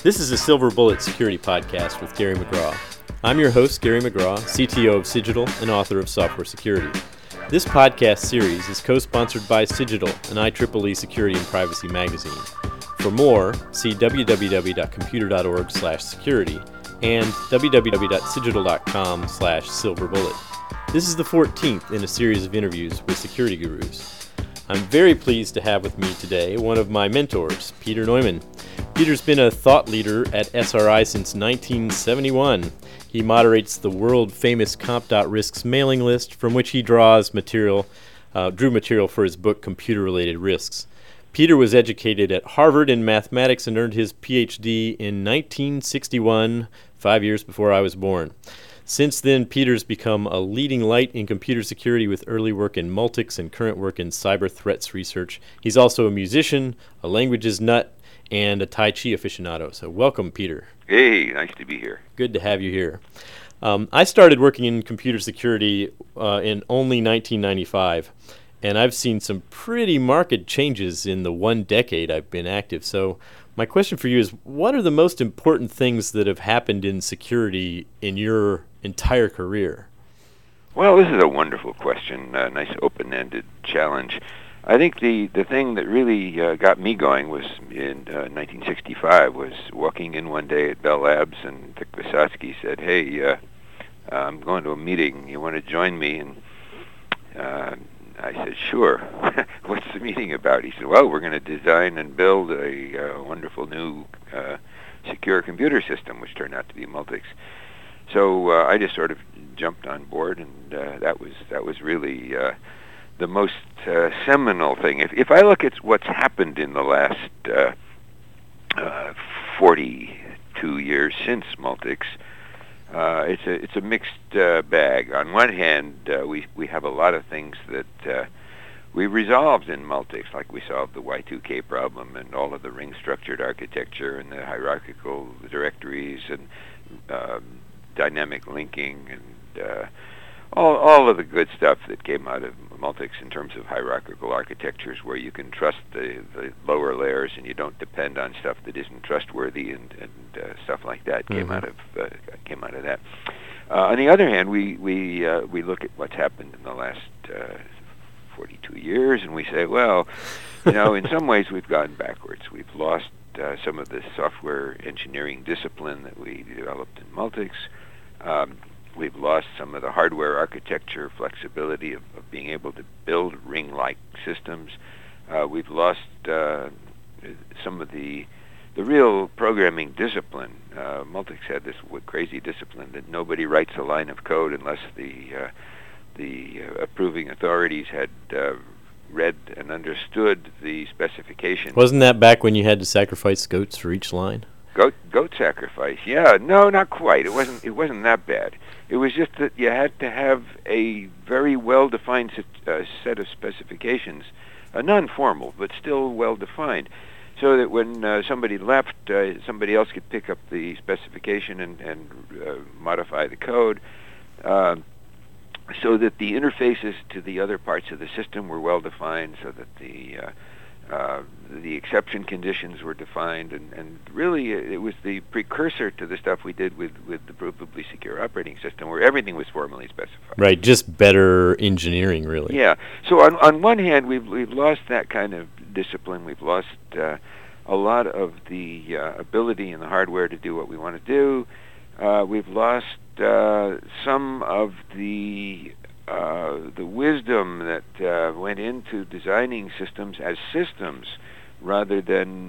This is a Silver Bullet Security Podcast with Gary McGraw. I'm your host, Gary McGraw, CTO of Cigital and author of Software Security. This podcast series is co-sponsored by Cigital, an IEEE security and privacy magazine. For more, see www.computer.org/security and www.cigital.com/silverbullet. This is the 14th in a series of interviews with security gurus. I'm very pleased to have with me today one of my mentors, Peter Neumann. Peter's been a thought leader at SRI since 1971. He moderates the world-famous Comp.Risks mailing list, from which he drew material for his book, Computer-Related Risks. Peter was educated at Harvard in mathematics and earned his PhD in 1961, 5 years before I was born. Since then, Peter's become a leading light in computer security with early work in Multics and current work in cyber threats research. He's also a musician, a languages nut, and a Tai Chi aficionado. So welcome, Peter. Hey, nice to be here. Good to have you here. I started working in computer security in only 1995, and I've seen some pretty marked changes in the 1 decade I've been active. So my question for you is, what are the most important things that have happened in security in your entire career? Well, this is a wonderful question, a nice open-ended challenge. I think the thing that really got me going was in 1965, was walking in one day at Bell Labs, and Dick Visotsky said, hey, I'm going to a meeting. You want to join me? And I said, sure. What's the meeting about? He said, well, we're going to design and build a wonderful new secure computer system, which turned out to be Multics. So I just sort of jumped on board, and that was really the most seminal thing. If I look at what's happened in the last 42 years since Multics, it's a mixed bag. On one hand, we have a lot of things that we resolved in Multics, like we solved the Y2K problem and all of the ring-structured architecture and the hierarchical directories and dynamic linking and all of the good stuff that came out of Multics in terms of hierarchical architectures, where you can trust the lower layers and you don't depend on stuff that isn't trustworthy and stuff like that. Came out of that. On the other hand, we look at what's happened in the last 42 years, and we say, well, in some ways we've gone backwards. We've lost some of the software engineering discipline that we developed in Multics. We've lost some of the hardware architecture flexibility of being able to build ring-like systems. We've lost some of the real programming discipline. Multics had this crazy discipline that nobody writes a line of code unless the approving authorities had read and understood the specification. Wasn't that back when you had to sacrifice goats for each line? Goat sacrifice? Yeah, no, not quite. It wasn't that bad. It was just that you had to have a very well-defined set of specifications, non-formal, but still well-defined, so that when somebody left, somebody else could pick up the specification and modify the code, so that the interfaces to the other parts of the system were well-defined, so that the exception conditions were defined, and really it was the precursor to the stuff we did with the provably secure operating system, where everything was formally specified. Right, just better engineering, really. Yeah. So on one hand, we've lost that kind of discipline. We've lost a lot of the ability in the hardware to do what we want to do. We've lost some of the wisdom that went into designing systems as systems rather than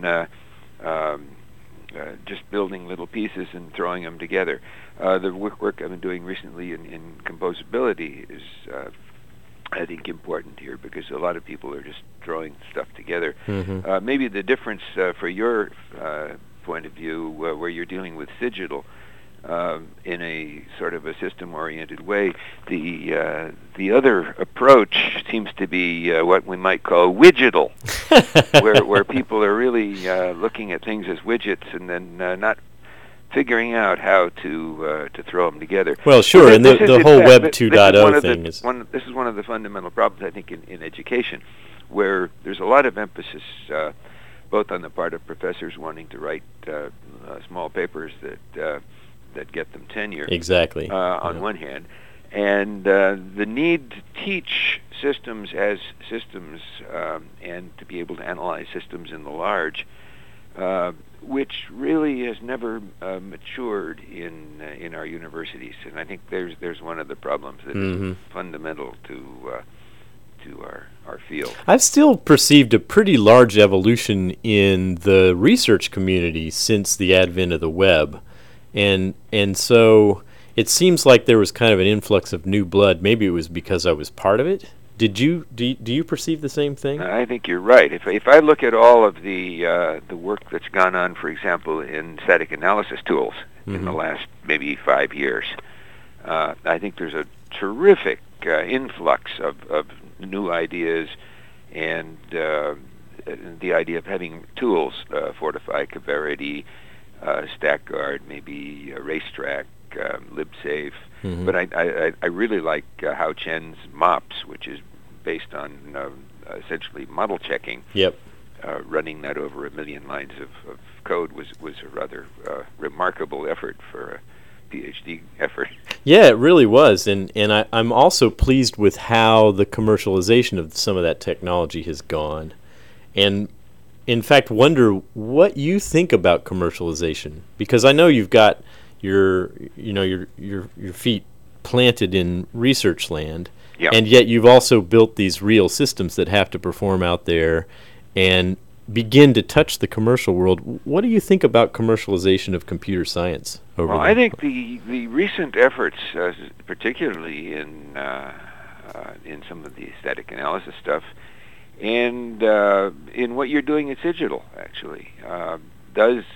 just building little pieces and throwing them together. The work I've been doing recently in composability is, I think, important here, because a lot of people are just throwing stuff together. Mm-hmm. Maybe the difference for your point of view, where you're dealing with Cigital, in a sort of a system-oriented way, the other approach seems to be what we might call widgetal, where people are really looking at things as widgets and then not figuring out how to throw them together. Well, sure, and the whole Web 2.0 thing is... This is one of the fundamental problems, I think, in education, where there's a lot of emphasis both on the part of professors wanting to write small papers that get them tenure. Exactly. On one hand, and the need to teach systems as systems and to be able to analyze systems in the large, which really has never matured in our universities. And I think there's one of the problems that is fundamental to our field. I've still perceived a pretty large evolution in the research community since the advent of the web, and so it seems like there was kind of an influx of new blood. Maybe it was because I was part of it. Do you perceive the same thing? I think you're right. If I look at all of the work that's gone on, for example, in static analysis tools in the last maybe 5 years, I think there's a terrific influx of new ideas, and the idea of having tools, Fortify, Coverity, StackGuard, maybe Racetrack, LibSafe. But I really like Hao Chen's MOPS, which is based on essentially model checking. Yep. Running that over 1 million lines of code was a rather remarkable effort for a PhD effort. Yeah, it really was, and I'm also pleased with how the commercialization of some of that technology has gone, and in fact wonder what you think about commercialization, because I know you've got your feet planted in research land, and yet you've also built these real systems that have to perform out there and begin to touch the commercial world. What do you think about commercialization of computer science? I think the recent efforts, particularly in some of the static analysis stuff, and in what you're doing at Digital, actually, does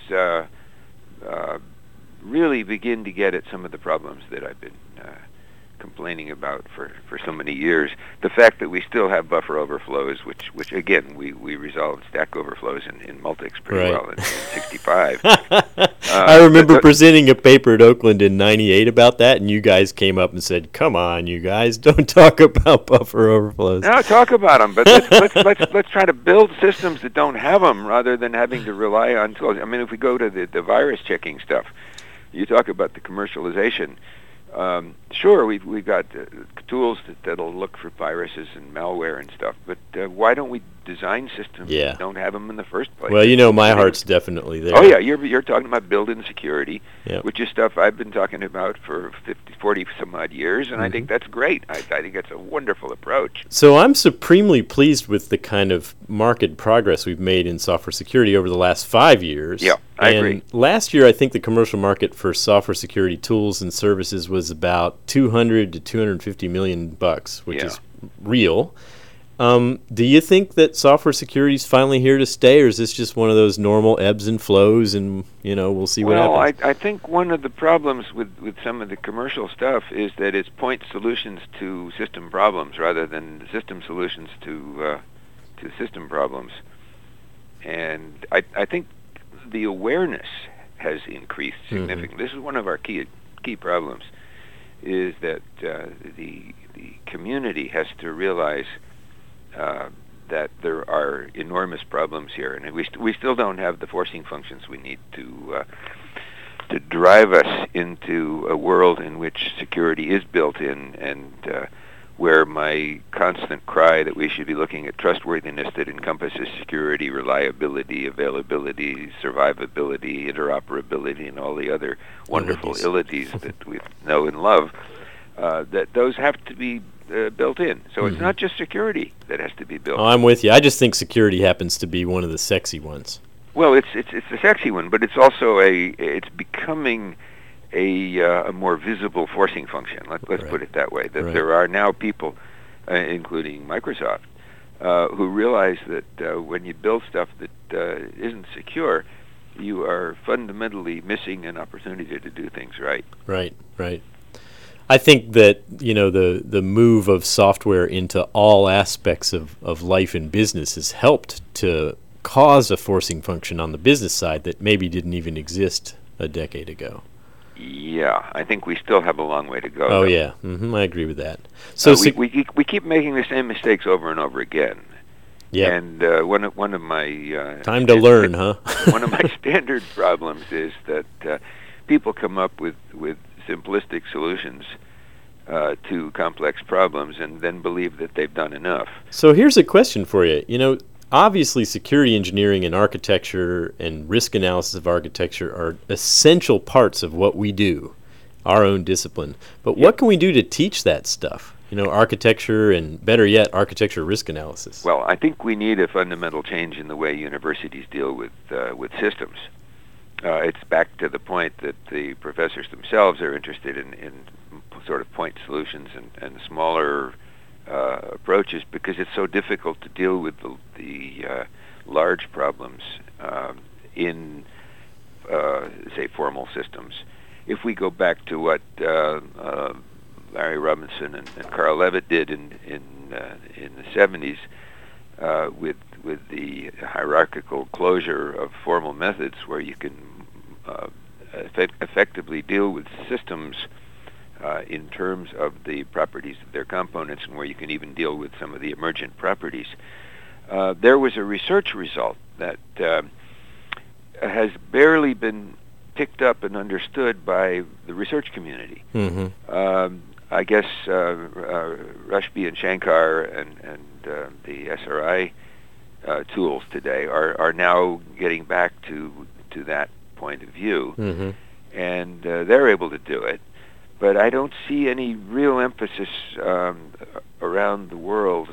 really begin to get at some of the problems that I've been complaining about for so many years. The fact that we still have buffer overflows, which again, we resolved stack overflows in Multics pretty well in 65. I remember presenting a paper at Oakland in 98 about that, and you guys came up and said, "Come on, you guys, don't talk about buffer overflows." No, talk about them, but let's try to build systems that don't have them rather than having to rely on tools. I mean, if we go to the virus checking stuff, you talk about the commercialization. Sure, we've got tools that'll look for viruses and malware and stuff, but why don't we design systems that don't have them in the first place? Well, my heart's definitely there. Oh yeah, you're talking about built-in security, which is stuff I've been talking about for 40 some odd years, and I think that's great. I think that's a wonderful approach. So I'm supremely pleased with the kind of market progress we've made in software security over the last 5 years. Yeah, I agree. Last year, I think the commercial market for software security tools and services was about $200 to $250 million, which is real. Do you think that software security is finally here to stay, or is this just one of those normal ebbs and flows, and we'll see what happens? Well, I think one of the problems with some of the commercial stuff is that it's point solutions to system problems rather than system solutions to system problems. And I think the awareness has increased significantly. This is one of our key problems, is that the community has to realize that there are enormous problems here, and we still don't have the forcing functions we need to drive us into a world in which security is built in, and where my constant cry that we should be looking at trustworthiness that encompasses security, reliability, availability, survivability, interoperability, and all the other wonderful illities that we know and love, that those have to be built in. So it's not just security that has to be built. Oh, I'm with you. I just think security happens to be one of the sexy ones. Well, it's the sexy one, but it's also it's becoming a more visible forcing function. Let's put it that way. That there are now people, including Microsoft, who realize that when you build stuff that isn't secure, you are fundamentally missing an opportunity to do things right. Right. I think that the move of software into all aspects of life and business has helped to cause a forcing function on the business side that maybe didn't even exist a decade ago. Yeah, I think we still have a long way to go. Oh, though. Yeah, I agree with that. So we keep making the same mistakes over and over again, Yeah. And one of my Time to learn, huh? one of my standard problems is that people come up with simplistic solutions to complex problems and then believe that they've done enough. So here's a question for you. Obviously security engineering and architecture and risk analysis of architecture are essential parts of what we do, our own discipline. But what can we do to teach that stuff? Architecture and, better yet, architecture risk analysis. Well, I think we need a fundamental change in the way universities deal with systems. It's back to the point that the professors themselves are interested in sort of point solutions and smaller approaches because it's so difficult to deal with the large problems in, say, formal systems. If we go back to what Larry Robinson and Carl Levitt did in the 70s with the hierarchical closure of formal methods, where you can effectively deal with systems in terms of the properties of their components, and where you can even deal with some of the emergent properties. There was a research result that has barely been picked up and understood by the research community. Mm-hmm. I guess Rushby and Shankar and the SRI tools today are now getting back to that point of view, Mm-hmm. and they're able to do it. But I don't see any real emphasis around the world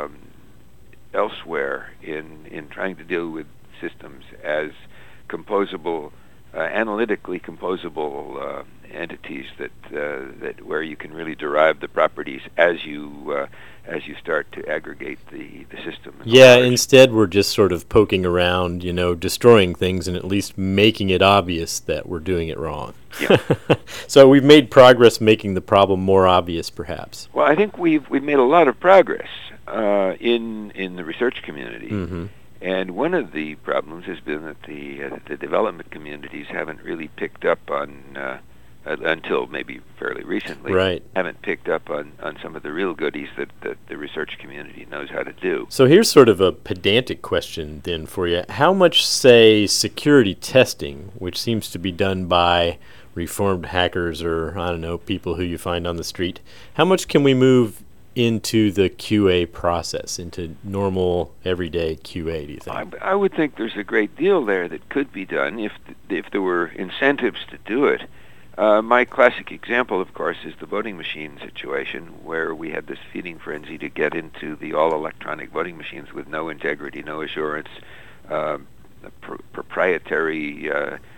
elsewhere in trying to deal with systems as composable, analytically composable entities that where you can really derive the properties as you start to aggregate the system. Yeah, instead we're just sort of poking around, destroying things and at least making it obvious that we're doing it wrong. Yeah. So we've made progress making the problem more obvious, perhaps. Well, I think we've made a lot of progress in the research community. Mm-hmm. And one of the problems has been that the development communities haven't really picked up on, until maybe fairly recently, right, haven't picked up on some of the real goodies that the research community knows how to do. So here's sort of a pedantic question then for you. How much, say, security testing, which seems to be done by reformed hackers or, I don't know, people who you find on the street, how much can we move into the QA process, into normal, everyday QA, do you think? I would think there's a great deal there that could be done if there were incentives to do it. My classic example, of course, is the voting machine situation, where we had this feeding frenzy to get into the all-electronic voting machines with no integrity, no assurance, proprietary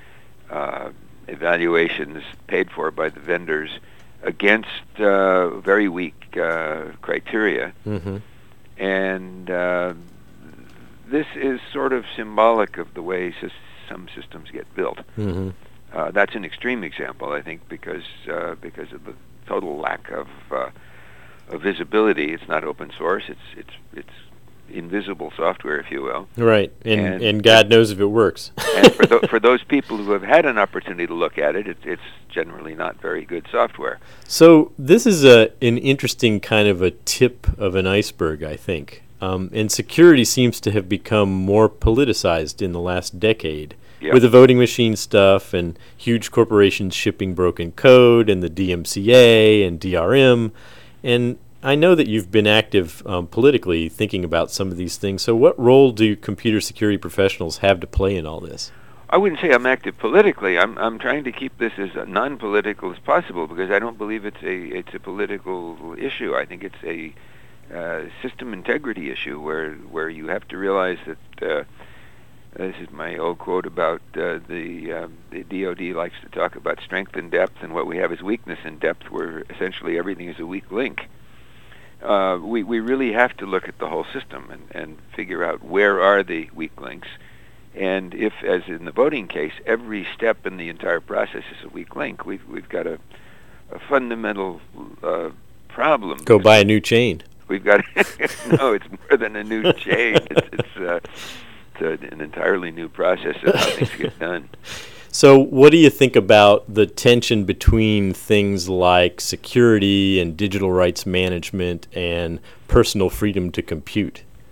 evaluations paid for by the vendors against very weak criteria. Mm-hmm. And this is sort of symbolic of the way some systems get built. Mm-hmm. That's an extreme example, I think, because of the total lack of visibility. It's not open source. It's invisible software, if you will. Right, and God knows if it works. And for those people who have had an opportunity to look at it, it's generally not very good software. So this is an interesting kind of a tip of an iceberg, I think. And security seems to have become more politicized in the last decade. Yep. With the voting machine stuff and huge corporations shipping broken code and the DMCA and DRM. And I know that you've been active politically thinking about some of these things. So what role do computer security professionals have to play in all this? I wouldn't say I'm active politically. I'm trying to keep this as non-political as possible because I don't believe it's a political issue. I think it's a system integrity issue where you have to realize that this is my old quote about the DoD likes to talk about strength in depth, and what we have is weakness in depth, where essentially everything is a weak link. We really have to look at the whole system and figure out where are the weak links. And if, as in the voting case, every step in the entire process is a weak link, we've got a fundamental problem. Go buy a new chain. We've got no, it's more than a new chain. It's an entirely new process of how things get done. So what do you think about the tension between things like security and digital rights management and personal freedom to compute?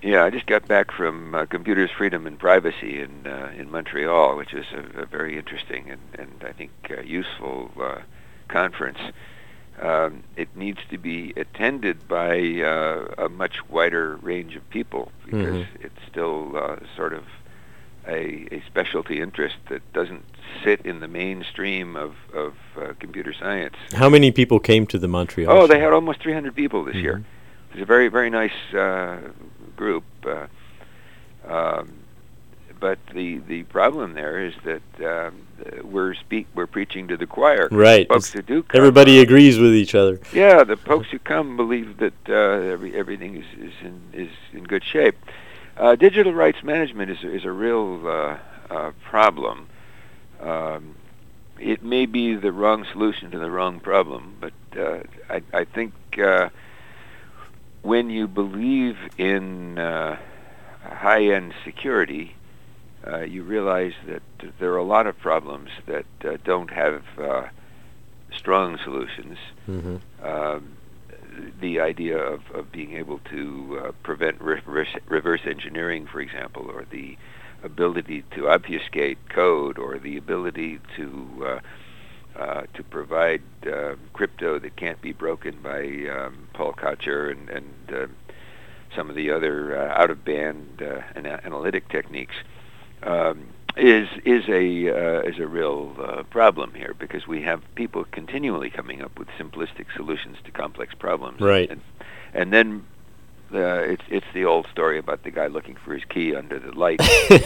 Yeah, I just got back from Computers, Freedom, and Privacy in Montreal, which is a very interesting and I think useful conference. It needs to be attended by a much wider range of people because it's still sort of a specialty interest that doesn't sit in the mainstream of computer science. How many people came to the Montreal show? show? They had almost 300 people this year. It was a very, very nice group. But the problem there is that we're preaching to the choir. Right. Folks who do come, everybody agrees with each other. Yeah, the folks who come believe that everything is in good shape. Digital rights management is a real problem. It may be the wrong solution to the wrong problem, but I think when you believe in high-end security, you realize that there are a lot of problems that don't have strong solutions. The idea of being able to prevent reverse engineering, for example, or the ability to obfuscate code, or the ability to provide crypto that can't be broken by Paul Kocher and some of the other out-of-band analytic techniques, is a real problem here, because we have people continually coming up with simplistic solutions to complex problems. Right. And then it's the old story about the guy looking for his key under the light,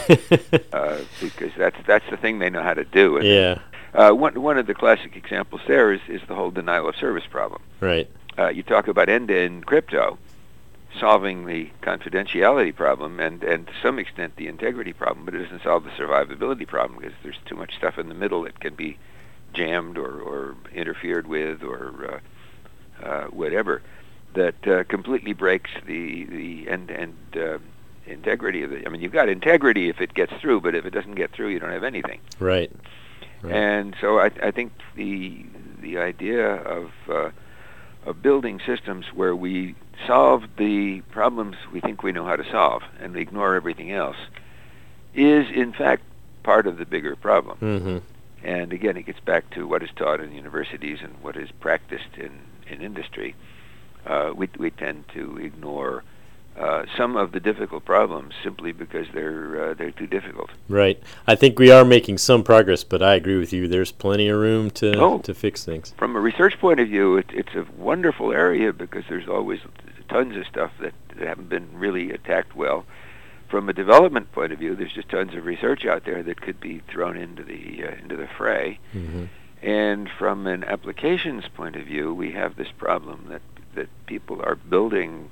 because that's the thing they know how to do. And yeah. One of the classic examples there is the whole denial of service problem. Right. You talk about end-to-end crypto solving the confidentiality problem and to some extent the integrity problem, but it doesn't solve the survivability problem, because there's too much stuff in the middle that can be jammed or interfered with or whatever, that completely breaks the end-to-end integrity of it. I mean, you've got integrity if it gets through, but if it doesn't get through, you don't have anything. Right. And so I think the idea of building systems where we solve the problems we think we know how to solve and we ignore everything else is, in fact, part of the bigger problem. And again, it gets back to what is taught in universities and what is practiced in industry. We tend to ignore some of the difficult problems simply because they're too difficult. Right. I think we are making some progress, but I agree with you. There's plenty of room to fix things. From a research point of view, it's a wonderful area, because there's always tons of stuff that haven't been really attacked well. From a development point of view, there's just tons of research out there that could be thrown into the fray. And from an applications point of view, we have this problem that people are building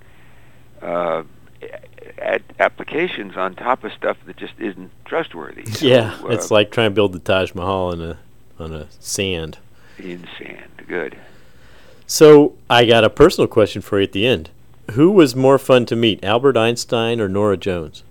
applications on top of stuff that just isn't trustworthy. Yeah, so, it's like trying to build the Taj Mahal on a sand. In sand, good. So I got a personal question for you at the end. Who was more fun to meet, Albert Einstein or Nora Jones?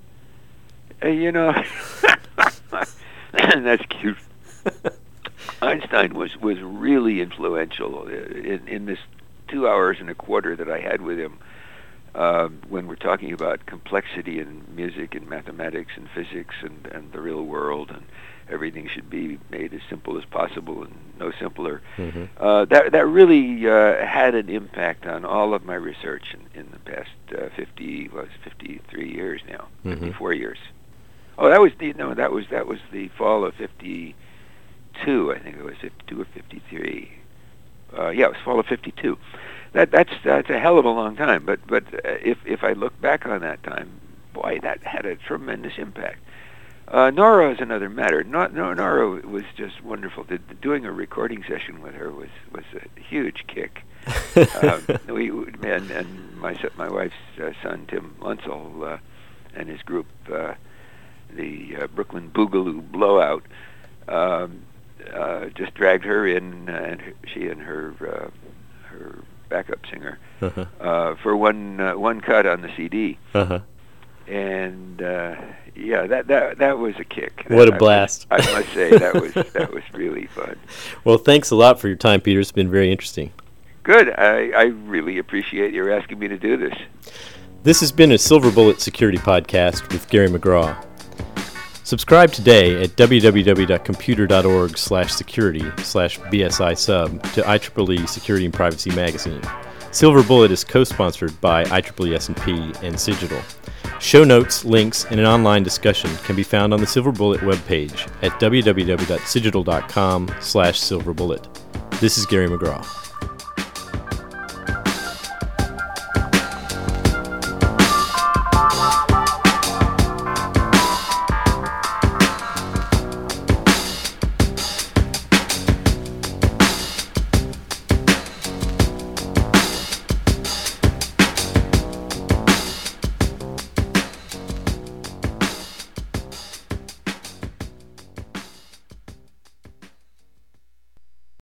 That's cute. Einstein was really influential in this 2 hours and a quarter that I had with him. When we're talking about complexity in music and mathematics and physics and the real world, and everything should be made as simple as possible and no simpler. That really had an impact on all of my research in the past 53 years now, 54 years. Oh, that was the fall of 52. I think it was 52 or 53. Yeah, it was fall of 52. That's a hell of a long time. But if I look back on that time, boy, that had a tremendous impact. Nora is another matter. Nora was just wonderful. Doing a recording session with her was a huge kick. And my wife's son Tim Lunsell and his group, the Brooklyn Boogaloo Blowout, just dragged her in, and she and her backup singer for one cut on the CD. And yeah, that was a kick. What a blast! I must say that was really fun. Well, thanks a lot for your time, Peter. It's been very interesting. Good. I really appreciate your asking me to do this. This has been a Silver Bullet Security Podcast with Gary McGraw. Subscribe today at www.computer.org/security/BSI-sub to IEEE Security and Privacy Magazine. Silver Bullet is co-sponsored by IEEE S&P and Cigital. Show notes, links, and an online discussion can be found on the Silver Bullet webpage at www.cigital.com/silverbullet. This is Gary McGraw.